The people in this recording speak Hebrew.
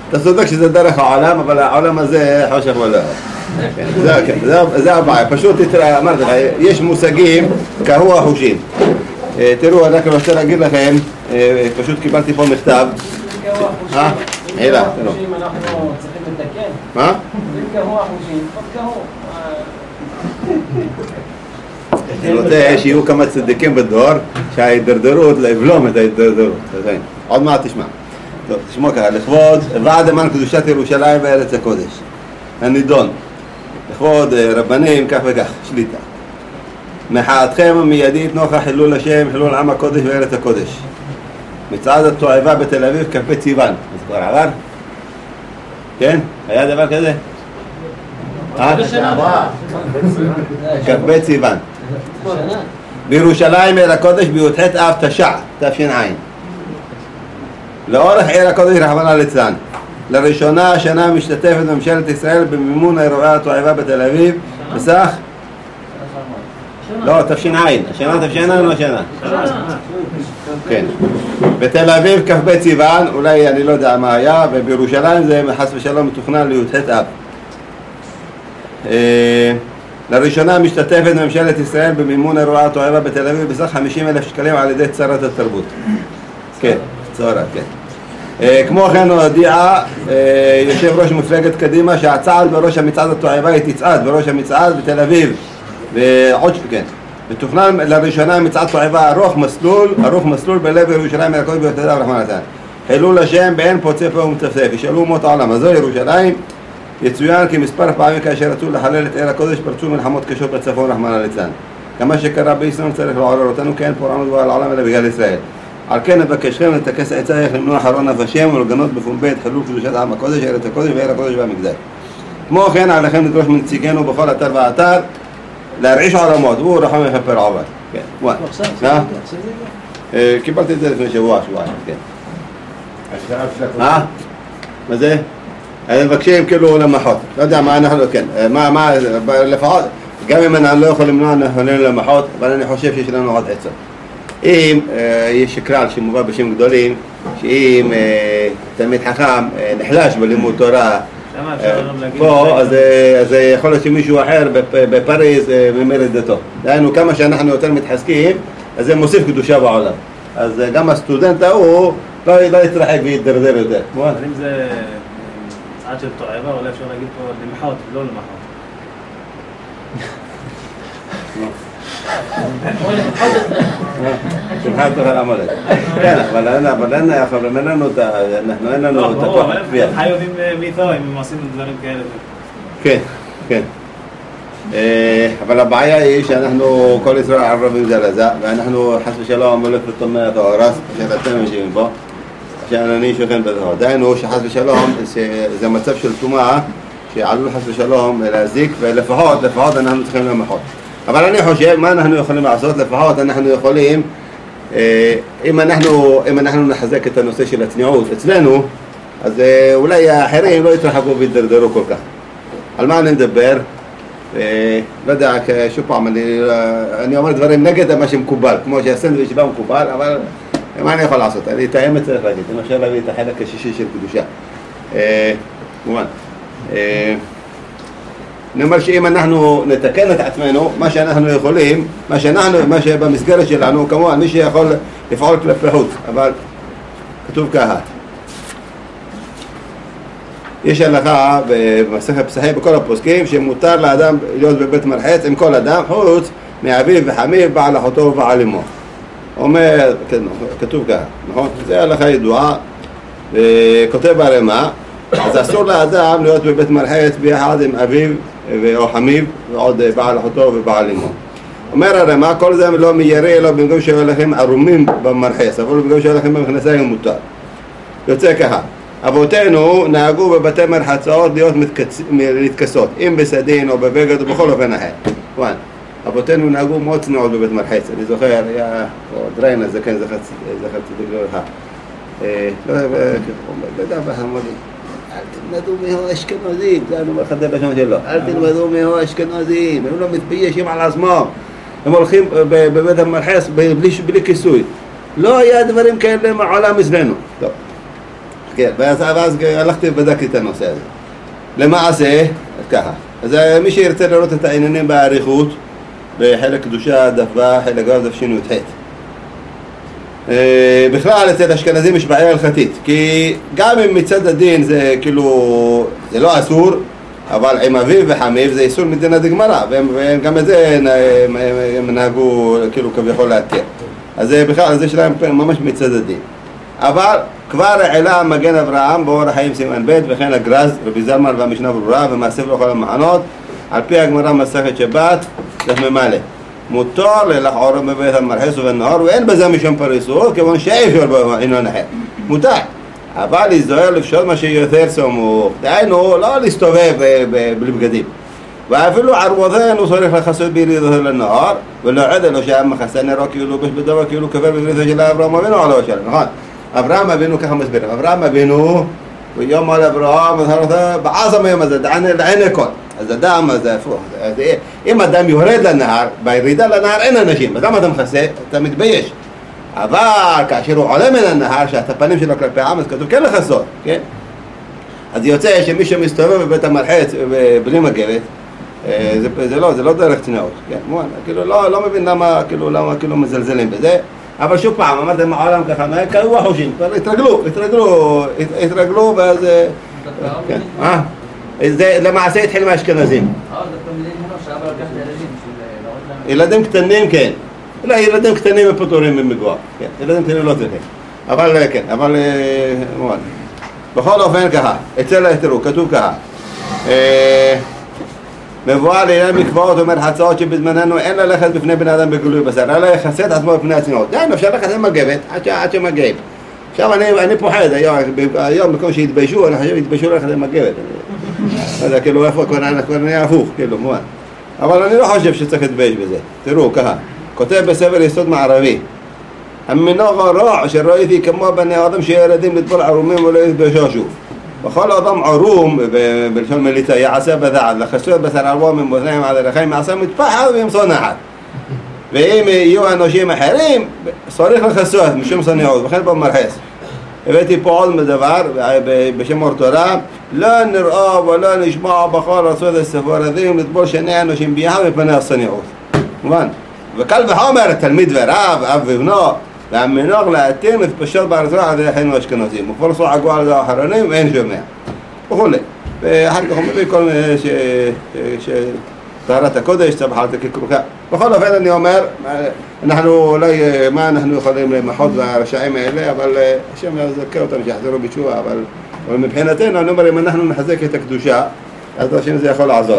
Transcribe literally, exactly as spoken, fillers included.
אתה צודק שזה דרך העולם, אבל העולם הזה חושך ולא. זה הבעיה, פשוט אמרתי לך, יש מושגים כהו החושים. תראו, אני רק רוצה להגיד לכם, פשוט קיבלתי פה מכתב. כהו החושים, אם כהו החושים אנחנו צריכים לתקן. מה? אם כהו החושים, עוד כהו. אני רוצה שיהיו כמה צדיקים בדור שההידרדרות, לבלום את ההידרדרות. עוד מעט תשמע. טוב, תשמע ככה, לכבוד ועד אמן קדושת ירושלים וארץ הקודש. הנידון. לכבוד רבנים, כך וכך, שליטה. מחאתכם המיידית נוכח חילול השם, חילול עם הקודש וארץ הקודש. מצעד התועבה בתל אביב, כ"ב סיוון. אז כבר עבר? כן? היה דבר כזה? כ"ב סיוון. בירושלים עיר הקודש בי"ח אב תש"ע, תש"ע. לאורך עיר הקודש רחמנא ליצלן. לראשונה השנה משתתפת ממשלת ישראל במימון אירועי התועבה בתל אביב בסך? לא, תש"ע. השנה תש"ע או השנה? כן. בתל אביב כ"ב סיוון, אולי אני לא יודע מה היה, ובירושלים זה חס ושלום מתוכנן לי"ח אב. לראשונה משתתפת ממשלת ישראל במימון אירועי התועבה בתל אביב בסך חמישים אלף שקלים על ידי שרת התרבות. כן, צהרה, כן. כמו כן הודיעה יושב ראש מפלגת קדימה שהצעד בראש המצעד התועבה היא תצעד בראש המצעד בתל אביב ועוד כן. מתוכנן לראשונה מצעד תועבה ארוך מסלול, ארוך מסלול בלב ירושלים עיר הקודש בי"ח אב רחמנא ליצלן. חילול השם באין פוצה פה ומצפצף. ישאלו אומות העולם, אז זו ירושלים. יצוין כי מספר פעמים כאשר רצו לחלל את עיר הקודש פרצו מלחמות קשות בצפון רחמנא ליצלן. כמה שקרה בישראל צריך לעורר אותנו, כי אין פורענות גדולה לעולם אלא בגלל ישראל. על כן נבקשכם לטכס עצה איך למנוע חרון נף השם ולגנות בפומבי את חילול קדושת עם הקודש, ארץ הקודש ועיר הקודש והמקדש. כמו כן עליכם לדרוש מנציגנו בכל אתר ואתר להרעיש עולמות, הוא רחם יכפר עוון. כן, וואי. קיבלתי את זה לפני שבוע, שבועיים, כן. מה? מה זה? הם מבקשים כאילו למחות, לא יודע מה אנחנו, כן, מה, מה, לפחות, גם אם אנחנו לא יכולים למנוע, אנחנו יכולים למחות, אבל אני חושב שיש לנו עוד עצות. אם יש כלל שמובא בשם גדולים, שאם תלמיד חכם נחלש בלימוד תורה, פה, אז יכול להיות שמישהו אחר בפריז ממרד דתו. דהיינו, כמה שאנחנו יותר מתחזקים, אז זה מוסיף קדושה בעולם. אז גם הסטודנט ההוא לא יתרחק ויתדרדר יותר. אבל אם זה צעד של תועבה, אולי אפשר להגיד פה למחות, לא למחות. שמחת תוכל לעמולת. כן, אבל אין לנו את אנחנו אין לנו את הכוח הכפייה. חי יודעים מיתו אם הם עושים דברים כאלה. כן, כן. אבל הבעיה היא שאנחנו כל ישראל ערבים זה לזה, ואנחנו חס ושלום מולך לטומאת האורס, שאתם יושבים פה, שאני שוכן בזהו. דהיינו שחס ושלום זה מצב של טומאה שעלול חס ושלום להזיק, ולפחות, לפחות אנחנו צריכים למחות. אבל אני חושב, מה אנחנו יכולים לעשות? לפחות אנחנו יכולים, אם אנחנו, אם אנחנו נחזק את הנושא של הצניעות אצלנו, אז אולי האחרים לא יתרחקו וידרדרו כל כך. על מה אני מדבר? לא יודע, שוב פעם, אני, אני אומר דברים נגד מה שמקובל, כמו שהסנדוויץ' לא מקובל, אבל מה אני יכול לעשות? אני את האמת צריך להגיד, אני אפשר להביא את החלק השישי של קדושה. כמובן. אני אומר שאם אנחנו נתקן את עצמנו, מה שאנחנו יכולים, מה שאנחנו, מה שבמסגרת שלנו, כמובן, מי שיכול לפעול כלפי חוץ, אבל כתוב ככה. יש הלכה במסכת פסחים בכל הפוסקים שמותר לאדם להיות בבית מרחץ עם כל אדם חוץ מאביו וחמיו, בעל אחותו ובעל אמו. אומר, כתוב ככה, נכון? זה הלכה ידועה, וכותב ברמה, אז אסור לאדם להיות בבית מרחץ ביחד עם אביו או חמיו ועוד בעל אחותו ובעל אמו. אומר הרמה, כל זה לא מיירי אלא במקום שהיו לכם ערומים במרחץ, אבל במקום שהיו לכם במכנסיים מותר. יוצא ככה. אבותינו נהגו בבתי מרחצאות להיות להתכסות, אם בסדין או בבגד או בכל אופן אחר. וואן, אבותינו נהגו מאוד צנועות בבית מרחץ. אני זוכר, היה דריינה, זה כן, זכר צדיק לרחה. לא יודע בחמודי, אל תלמדו מהו אשכנזים, זה אני אומר לך את זה בשם שלו, אל תלמדו מהו אשכנזים, הם לא מתביישים על עצמם, הם הולכים בבית המרחץ בלי כיסוי. לא היה דברים כאלה מעולם אצלנו. טוב. כן, ואז, ואז הלכתי ובדקתי את הנושא הזה. למעשה, ככה, אז מי שירצה לראות את העניינים בעריכות, בחלק קדושה דף ו' חלק ו' דף שי"ח. בכלל אצל אשכנזים יש בעיה הלכתית, כי גם אם מצד הדין זה כאילו, זה לא אסור, אבל עם אביו וחמיו זה איסור מדין דגמרא, וגם את זה הם נהגו כאילו כביכול להתיר. אז בכלל זה שלהם ממש מצד הדין. אבל כבר העלה מגן אברהם באור החיים סימן ב' וכן הגרז, רבי זלמן והמשנה ברורה ומאסף לכל המחנות, על פי הגמרא מסכת שבת, דף ממלא. מותר ללכעור בבית המרחץ ובנהר, ואין בזה משום פריסות, כיוון שאפשר בעינון אחר. מותר. אבל להזדהר לפשוט מה שיותר סמוך. דהיינו, לא להסתובב בלי בגדים. ואפילו ערבותינו צריך לכסות בירידו לנהר, ולא עד לו שהיה מכסה נרו כאילו בדבר כאילו כבר בבריתו של אברהם אבינו עליו השלם. נכון? אברהם אבינו ככה מסביר. אברהם אבינו, ויום על אברהם, בעזם היום הזה, לעין הכל. אז אדם, אז הפוך. אם אדם יורד לנהר, בירידה לנהר אין אנשים. אז למה אתה מכסה? אתה מתבייש. אבל כאשר הוא עולה מן הנהר, שהת הפנים שלו כלפי העם, אז כתוב כן לכסות, כן? אז יוצא שמי שמסתובב בבית המרחץ בלי מגבת, זה, זה לא, זה לא דרך צניעות, כן? מובן, כאילו לא, לא מבין למה, כאילו, למה, כאילו מזלזלים בזה, אבל שוב פעם, אמרתם העולם ככה, מה קראו החושים? התרגלו, התרגלו, התרגלו, ואז... כן, אה? זה למעשה התחיל מהאשכנזים. ילדים קטנים, כן. לא, ילדים קטנים פטורים ממגוע, כן, ילדים קטנים לא צריכים. אבל כן, אבל... מובן. בכל אופן ככה, אצל תראו, כתוב ככה. מבואר לעניין מקוואות ומרחצאות שבזמננו אין ללכת בפני בן אדם בגילוי בשר, אלא יחסה את עצמו בפני הצניעות. די, אפשר ללכת עם מגבת עד שמגיעים. עכשיו אני פוחד, היום במקום שהתביישו, אני חושב שהתביישו ללכת עם מגבת. אז כאילו איפה כבר נהיה הפוך, כאילו, מובן. אבל אני לא חושב שצריך להתבייש בזה. תראו, ככה. כותב בספר יסוד מערבי, המנהג הרע שראיתי כמו בני אדם שילדים לטבול ערומים ולא יתביישו. וכל אדם ערום, בלשון מליצה, יעשה בדעת, לכסות בשר ערום עם אוזניים על הלחיים, יעשה מטפחת וימסור נחת. ואם יהיו אנשים אחרים, צריך לכסות משום צניעות, וכן במרחץ. הבאתי פה עוד מדבר, בשם אור תורה, לא נראה ולא נשמע בכל ארצות הספרדים לטבול שני אנשים ביחד מפני הצניעות. מובן? וקל וחומר, תלמיד ורב, אב ובנו, והמנהג להתיר מתפשט בארצות על ידי אחינו האשכנזים. ופרסו עגו על זה האחרונים, ואין שומע. וכולי. ואחר כך הוא מביא כל מיני שטהרת הקודש, צבחת ככרוכה. בכל אופן אני אומר, אנחנו אולי, מה אנחנו יכולים למחות ברשעים האלה, אבל השם יזכר אותם שיחזרו בתשובה, אבל מבחינתנו, אני אומר, אם אנחנו נחזק את הקדושה, אז השם זה יכול לעזור.